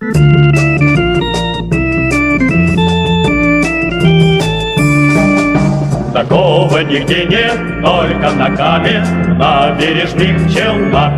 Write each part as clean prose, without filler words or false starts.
Такого нигде нет, только на Каме, на бережных Челнах.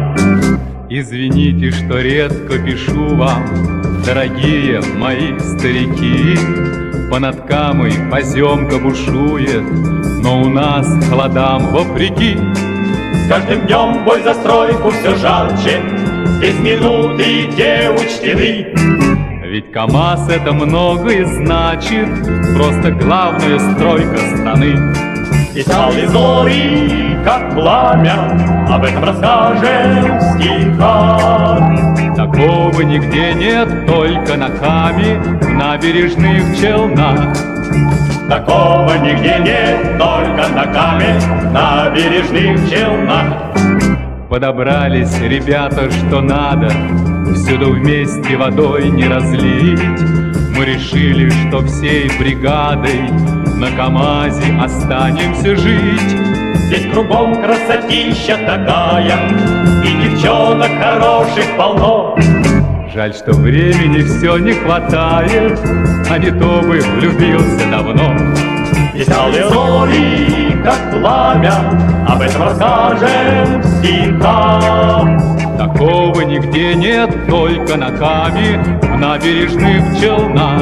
Извините, что редко пишу вам, дорогие мои старики. Понад Камой поземка бушует, но у нас холодам вопреки. С каждым днем бой за стройку все жарче, без минуты и те учтены. Ведь КамАЗ это многое значит, просто главная стройка страны. Веселые зори, как пламя, об этом расскажем в стихах. Такого нигде нет, только на Каме, в набережных Челнах. Такого нигде нет, только на Каме, на бережных Челнах. Подобрались ребята, что надо, всюду вместе водой не разлить. Мы решили, что всей бригадой на КамАЗе останемся жить. Здесь кругом красотища такая, и девчонок хороших полно. Жаль, что времени все не хватает, а не то бы влюбился давно. Веселые зори, как пламя, об этом расскажем в стихах. Такого нигде нет, только на Каме, в набережных Челнах.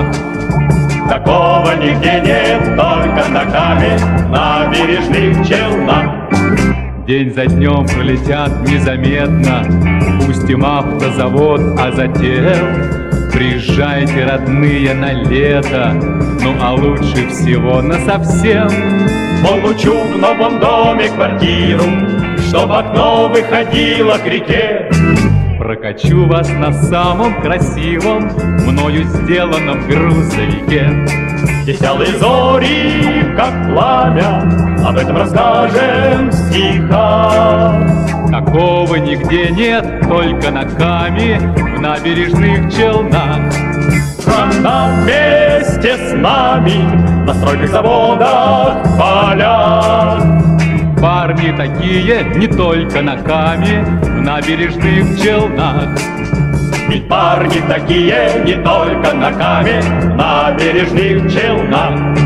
Такого нигде нет, только на Каме, на бережных Челнах. День за днем пролетят незаметно, пустим автозавод, а затем приезжайте, родные, на лето, ну а лучше всего насовсем. Получу в новом доме квартиру, чтоб окно выходило к реке. Прокачу вас на самом красивом, мною сделанном грузовике. Веселые зори, как пламя, об этом расскажем в стихах. Такого нигде нет, только на Каме, в набережных Челнах. Страна вместе с нами, на стройках, заводах, полях. Парни такие не только на Каме, в набережных Челнах. Ведь парни такие не только на Каме, на бережных Челнах.